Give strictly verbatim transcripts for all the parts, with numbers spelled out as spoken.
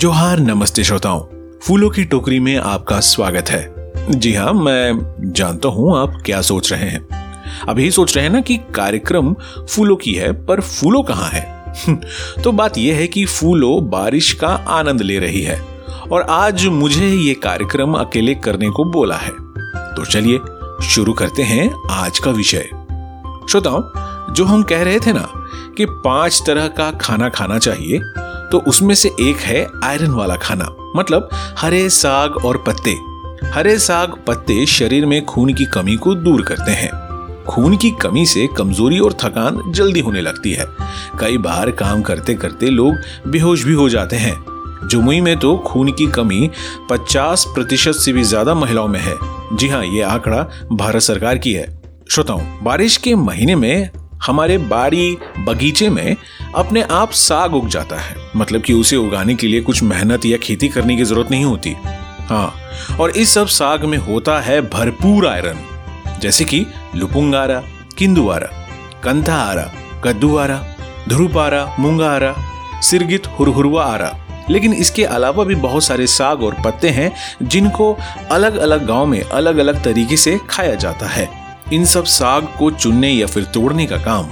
जोहार, नमस्ते श्रोताओं। फूलों की टोकरी में आपका स्वागत है। जी हाँ, मैं जानता हूं आप क्या सोच रहे हैं। अभी सोच रहे हैं ना कि कार्यक्रम फूलों की है, पर फूलों कहाँ है। तो बात यह है कि फूलों बारिश का आनंद ले रही है और आज मुझे ये कार्यक्रम अकेले करने को बोला है। तो चलिए शुरू करते हैं आज का विषय। श्रोताओं, जो हम कह रहे थे ना कि पांच तरह का खाना खाना चाहिए, तो उसमें से एक है आयरन वाला खाना, मतलब हरे साग और पत्ते। हरे साग पत्ते शरीर में खून की कमी को दूर करते हैं। खून की कमी से कमजोरी और थकान जल्दी होने लगती है। कई बार काम करते करते लोग बेहोश भी हो जाते हैं। जमुई में तो खून की कमी पचास प्रतिशत से भी ज्यादा महिलाओं में है। जी हाँ, ये आंकड़ा भारत सरकार की है। श्रोताओं, बारिश के महीने में हमारे बाड़ी बगीचे में अपने आप साग उग जाता है, मतलब कि उसे उगाने के लिए कुछ मेहनत या खेती करने की जरूरत नहीं होती। हाँ, और इस सब साग में होता है भरपूर आयरन, जैसे कि लुपुंगारा, किंदुआरा, कंथाआरा, कद्दूआरा, ध्रुपारा, मूंगारा, सिरगित, हुरहुरवा आरा। लेकिन इसके अलावा भी बहुत सारे साग और पत्ते हैं जिनको अलग अलग गांव में अलग अलग तरीके से खाया जाता है। इन सब साग को चुनने या फिर तोड़ने का काम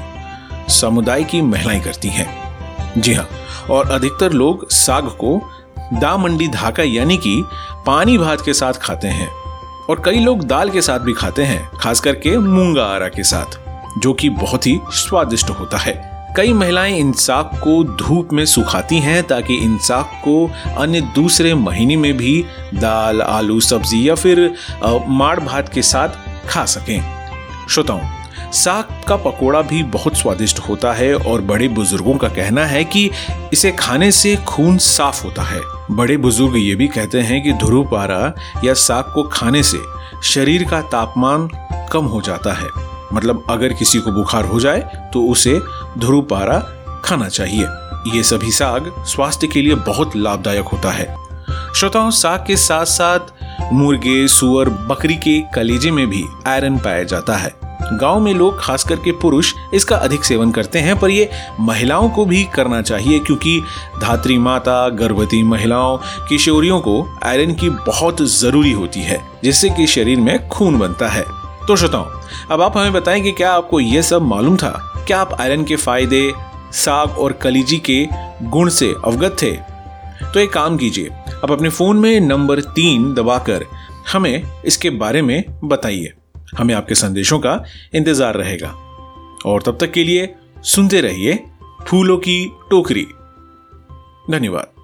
समुदाय की महिलाएं करती हैं। जी हाँ, और अधिकतर लोग साग को दा मंडी धाका यानी कि पानी भात के साथ खाते हैं, और कई लोग दाल के साथ भी खाते हैं, खास करके मूंगा आरा के साथ, जो कि बहुत ही स्वादिष्ट होता है। कई महिलाएं इन साग को धूप में सुखाती हैं ताकि इन साग को अन्य दूसरे महीने में भी दाल, आलू, सब्जी या फिर माड़ भात के साथ खा सकें। श्रोताओं, साग का पकोड़ा भी बहुत स्वादिष्ट होता है और बड़े बुजुर्गों का कहना है कि इसे खाने से खून साफ होता है। बड़े बुजुर्ग ये भी कहते हैं कि ध्रुपारा या साग को खाने से शरीर का तापमान कम हो जाता है। मतलब अगर किसी को बुखार हो जाए तो उसे ध्रुपारा खाना चाहिए। ये सभी साग स्वास्थ्य के लिए बहुत लाभदायक होता है। श्रोताओं, साग के साथ साथ मुर्गे, सुअर, बकरी के कलेजे में भी आयरन पाया जाता है। गांव में लोग, खास करके पुरुष, इसका अधिक सेवन करते हैं, पर ये महिलाओं को भी करना चाहिए क्योंकि धात्री माता, गर्भवती महिलाओं, किशोरियों को आयरन की बहुत जरूरी होती है, जिससे कि शरीर में खून बनता है। तो श्रोताओं, अब आप हमें बताएं कि क्या आपको ये सब मालूम था? क्या आप आयरन के फायदे, साग और कलीजी के गुण से अवगत थे? तो एक काम कीजिए, आप अपने फोन में नंबर तीन दबाकर हमें इसके बारे में बताइए। हमें आपके संदेशों का इंतजार रहेगा। और तब तक के लिए सुनते रहिए फूलों की टोकरी। धन्यवाद।